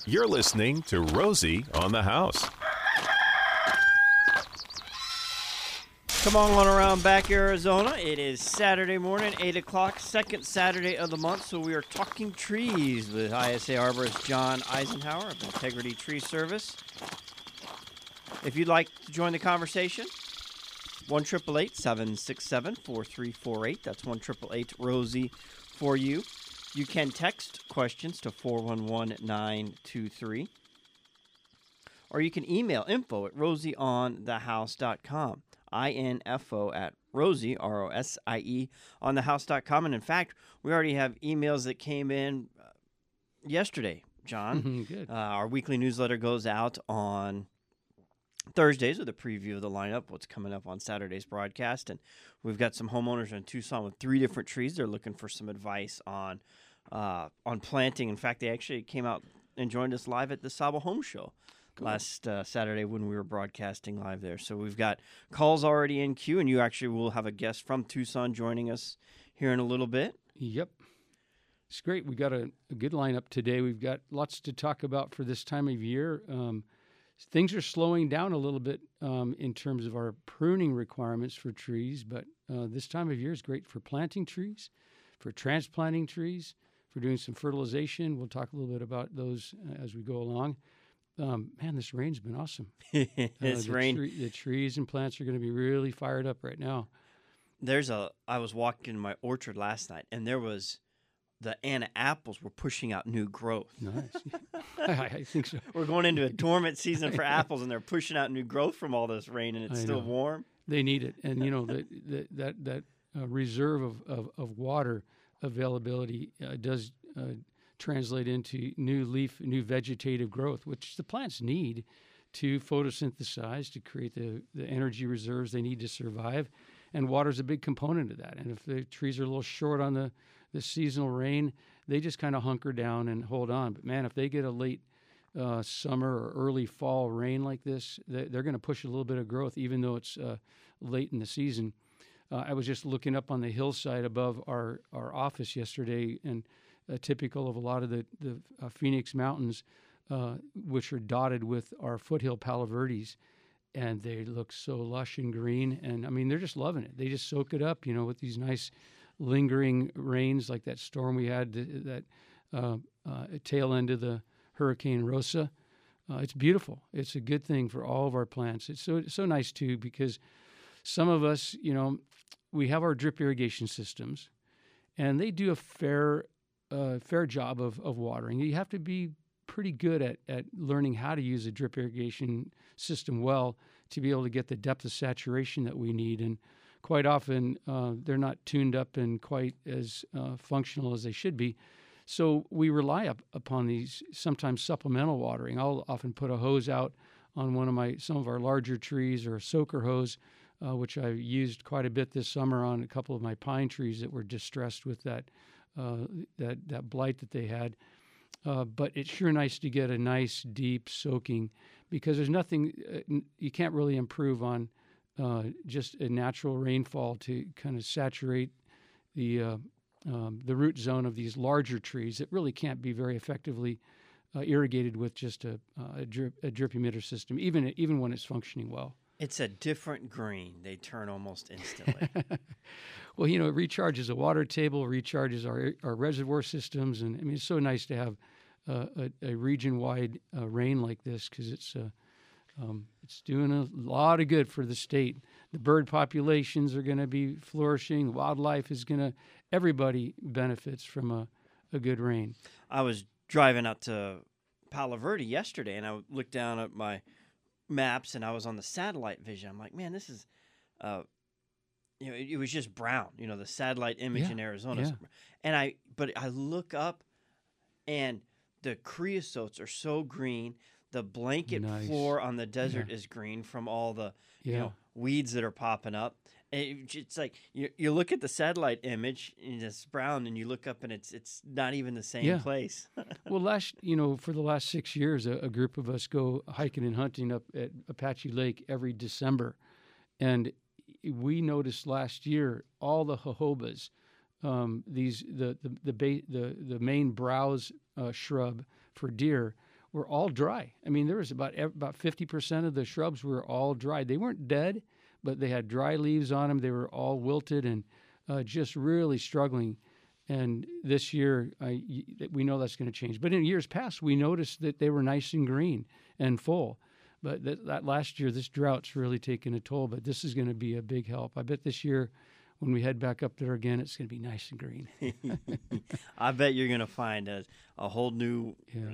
You're listening to Rosie on the House. Come on around back, Arizona. It is Saturday morning, 8 o'clock, second Saturday of the month, so we are talking trees with ISA arborist John Eisenhower of Integrity Tree Service. If you'd like to join the conversation, 1-888-767-4348. That's 1-888-ROSIE for you. You can text questions to 411-923. Or you can email info@rosieonthehouse.com. info at Rosie, ROSIE, on thehouse.com. And in fact, we already have emails that came in yesterday, John. Good. Our weekly newsletter goes out on Thursdays with a preview of the lineup, what's coming up on Saturday's broadcast. And we've got some homeowners in Tucson with 3 different trees. They're looking for some advice on planting. In fact, they actually came out and joined us live at the Sabo Home Show. Cool. Last Saturday when we were broadcasting live there. So we've got calls already in queue, and you actually will have a guest from Tucson joining us here in a little bit. Yep. It's great. We got a good lineup today. We've got lots to talk about for this time of year. Things are slowing down a little bit in terms of our pruning requirements for trees, but this time of year is great for planting trees, for transplanting trees, for doing some fertilization. We'll talk a little bit about those as we go along. Man, this rain's been awesome. The trees and plants are going to be really fired up right now. I was walking in my orchard last night, and the Anna apples were pushing out new growth. Nice. I think so. We're going into a dormant season for apples, and they're pushing out new growth from all this rain, and it's still warm. They need it. And, you know, that reserve of water availability does translate into new vegetative growth, which the plants need to photosynthesize, to create the energy reserves they need to survive. And water is a big component of that. And if the trees are a little short on the seasonal rain, they just kind of hunker down and hold on. But, man, if they get a late summer or early fall rain like this, they're going to push a little bit of growth, even though it's late in the season. I was just looking up on the hillside above our office yesterday, and typical of a lot of the Phoenix Mountains, which are dotted with our foothill Palo Verdes, and they look so lush and green. And, I mean, they're just loving it. They just soak it up, you know, with these nice lingering rains like that storm we had, that tail end of the Hurricane Rosa. It's beautiful. It's a good thing for all of our plants. It's so nice, too, because some of us, you know, we have our drip irrigation systems, and they do a fair job of watering. You have to be pretty good at learning how to use a drip irrigation system well to be able to get the depth of saturation that we need. And quite often, they're not tuned up and quite as functional as they should be. So we rely upon these sometimes supplemental watering. I'll often put a hose out on some of our larger trees, or a soaker hose, which I've used quite a bit this summer on a couple of my pine trees that were distressed with that blight that they had. But it's sure nice to get a nice deep soaking, because there's nothing you can't really improve on just a natural rainfall to kind of saturate the root zone of these larger trees that really can't be very effectively irrigated with just a drip emitter system, even when it's functioning well. It's a different green. They turn almost instantly. Well, you know, it recharges the water table, recharges our reservoir systems, and I mean, it's so nice to have a region-wide rain like this, because it's doing a lot of good for the state. The bird populations are going to be flourishing. Wildlife is everybody benefits from a good rain. I was driving out to Palo Verde yesterday, and I looked down at my maps, and I was on the satellite vision. I'm like, man, this is, it was just brown, the satellite image in Arizona. Yeah. But I look up, and the creosotes are so green. The blanket floor on the desert is green from all the weeds that are popping up. It's like you look at the satellite image and it's brown, and you look up and it's not even the same place. Well, for the last 6 years, a group of us go hiking and hunting up at Apache Lake every December, and we noticed last year all the jojobas, the main browse shrub for deer, were all dry. I mean, there was about 50% of the shrubs were all dry. They weren't dead, but they had dry leaves on them. They were all wilted and just really struggling. And this year, we know that's going to change. But in years past, we noticed that they were nice and green and full. But that last year, this drought's really taken a toll. But this is going to be a big help. I bet this year, when we head back up there again, it's going to be nice and green. I bet you're going to find a whole new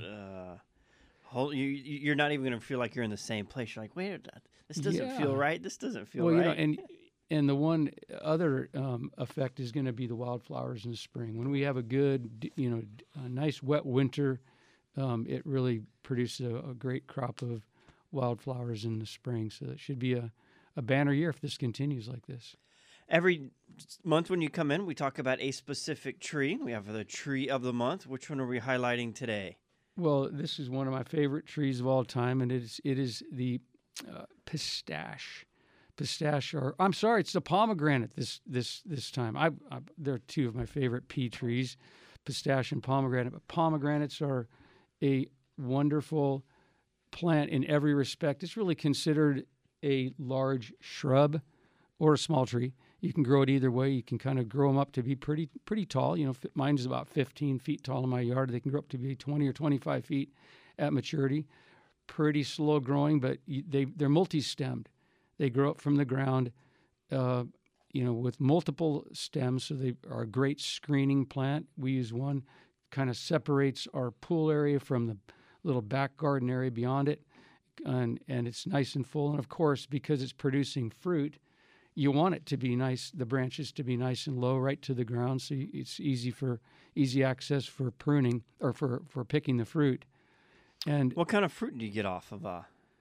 you're not even going to feel like you're in the same place. You're like, wait, this doesn't feel right. This doesn't feel right. And the one other effect is going to be the wildflowers in the spring. When we have a good, a nice wet winter, it really produces a great crop of wildflowers in the spring. So it should be a banner year if this continues like this. Every month when you come in, we talk about a specific tree. We have the tree of the month. Which one are we highlighting today? Well, this is one of my favorite trees of all time, and it is the pistache. It's the pomegranate this time. They're two of my favorite pea trees, pistache and pomegranate. But pomegranates are a wonderful plant in every respect. It's really considered a large shrub or a small tree. You can grow it either way. You can kind of grow them up to be pretty tall. Mine's about 15 feet tall in my yard. They can grow up to be 20 or 25 feet at maturity. Pretty slow growing, but they're multi-stemmed. They grow up from the ground, with multiple stems, so they are a great screening plant. We use one, kind of separates our pool area from the little back garden area beyond it, and it's nice and full. And of course, because it's producing fruit, you want it to be nice, the branches to be nice and low right to the ground, so it's easy access for pruning or for picking the fruit. And what kind of fruit do you get off of?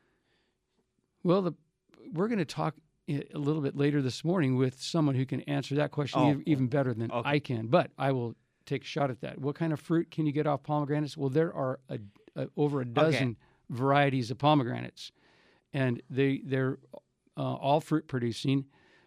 Well, we're going to talk a little bit later this morning with someone who can answer that question even better than I can. But I will take a shot at that. What kind of fruit can you get off pomegranates? Well, there are over a dozen varieties of pomegranates, and they're all fruit producing,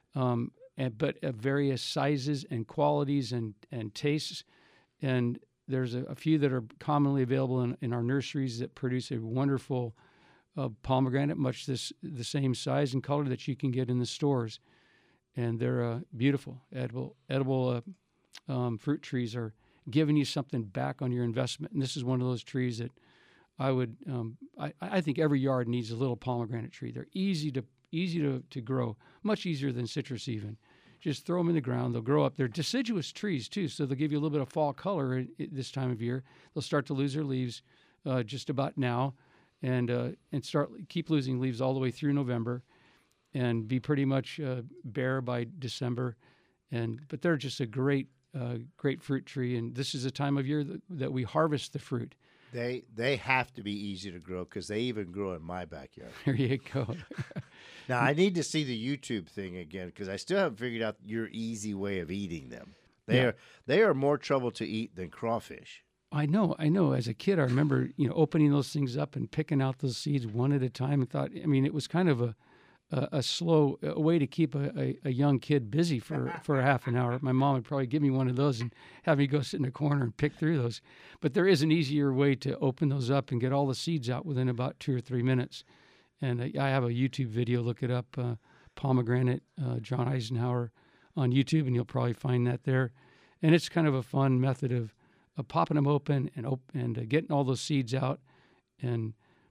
but of various sizes and qualities and tastes. And there's a few that are commonly available in our nurseries that produce a wonderful pomegranate, much the same size and color that you can get in the stores. And they're beautiful, edible fruit trees are giving you something back on your investment. And this is one of those trees that I would, I think every yard needs a little pomegranate tree. They're easy to grow, much easier than citrus even. Just throw them in the ground. They'll grow up. They're deciduous trees too, so they'll give you a little bit of fall color this time of year. They'll start to lose their leaves just about now, and keep losing leaves all the way through November, and be pretty much bare by December. But they're just a great fruit tree, and this is a time of year that we harvest the fruit. They have to be easy to grow because they even grow in my backyard. There you go. Now, I need to see the YouTube thing again because I still haven't figured out your easy way of eating them. They are more trouble to eat than crawfish. I know. As a kid, I remember opening those things up and picking out those seeds one at a time and thought, it was kind of a slow way to keep a young kid busy for a half an hour. My mom would probably give me one of those and have me go sit in a corner and pick through those. But there is an easier way to open those up and get all the seeds out within about 2 or 3 minutes. And I have a YouTube video. Look it up, pomegranate, John Eisenhower on YouTube, and you'll probably find that there. And it's kind of a fun method of popping them open and getting all those seeds out. And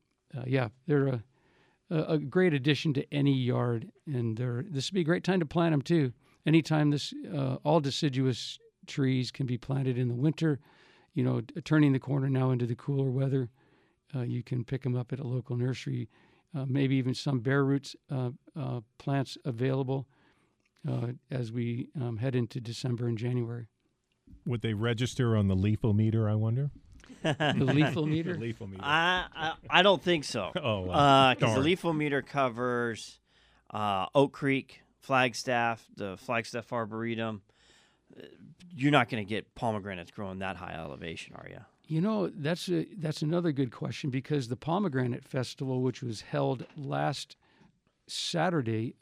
they're a great addition to any yard, and this would be a great time to plant them too. Anytime all deciduous trees can be planted in the winter, turning the corner now into the cooler weather, you can pick them up at a local nursery, maybe even some bare roots plants available as we head into December and January. Would they register on the leafometer, I wonder? The leafometer? The leafometer. I don't think so. Darn. Because the leafometer covers Oak Creek, Flagstaff, the Flagstaff Arboretum. You're not going to get pomegranates growing that high elevation, are you? That's another good question, because the Pomegranate Festival, which was held last Sunday,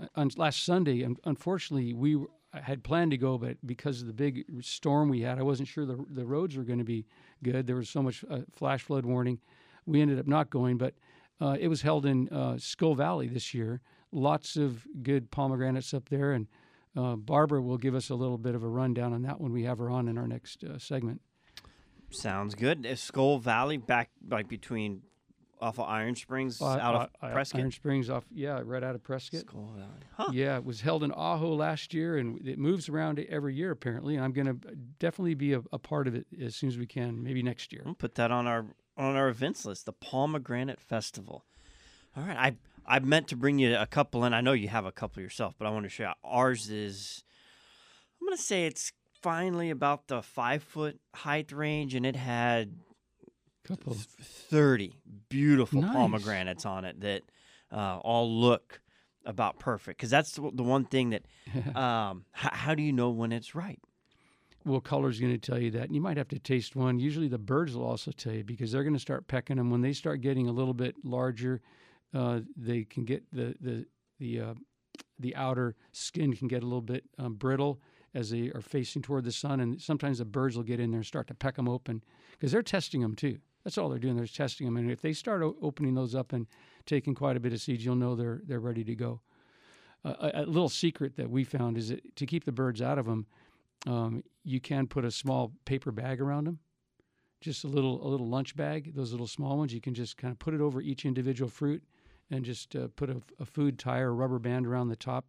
unfortunately, I had planned to go, but because of the big storm we had, I wasn't sure the roads were going to be good. There was so much flash flood warning. we ended up not going, but it was held in Skull Valley this year. Lots of good pomegranates up there, and Barbara will give us a little bit of a rundown on that when we have her on in our next segment. Sounds good. Is Skull Valley back like between off of Iron Springs out of Prescott? Iron Springs right out of Prescott. Skull Valley. Huh. Yeah, it was held in Ajo last year, and it moves around every year apparently. And I'm going to definitely be a part of it as soon as we can, maybe next year. We'll put that on our events list, the Pomegranate Festival. All right, I meant to bring you a couple, and I know you have a couple yourself, but I want to show you. Ours is, I'm going to say it's finally about the 5-foot height range, and it had Couple 30 beautiful Nice. Pomegranates on it that all look about perfect. Because that's the one thing that, how do you know when it's ripe? Well, color's going to tell you that. And you might have to taste one. Usually the birds will also tell you because they're going to start pecking them. When they start getting a little bit larger, they can get the outer skin can get a little bit brittle as they are facing toward the sun. And sometimes the birds will get in there and start to peck them open because they're testing them too. That's all they're doing. They're testing them. And if they start opening those up and taking quite a bit of seeds, you'll know they're ready to go. A little secret that we found is that to keep the birds out of them, you can put a small paper bag around them, just a little lunch bag. Those little small ones, you can just kind of put it over each individual fruit, and just put a food tie or a rubber band around the top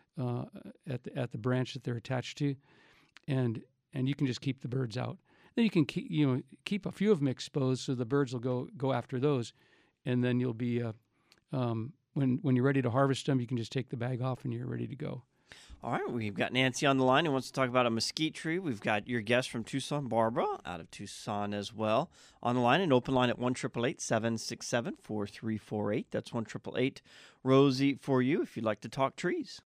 at the branch that they're attached to, and you can just keep the birds out. Then you can keep a few of them exposed so the birds will go after those, and then you'll be when you're ready to harvest them, you can just take the bag off and you're ready to go. All right, we've got Nancy on the line who wants to talk about a mesquite tree. We've got your guest from Tucson, Barbara, out of Tucson as well, on the line, an open line at 1-888-767-4348. That's 1-888-ROSIE for you if you'd like to talk trees.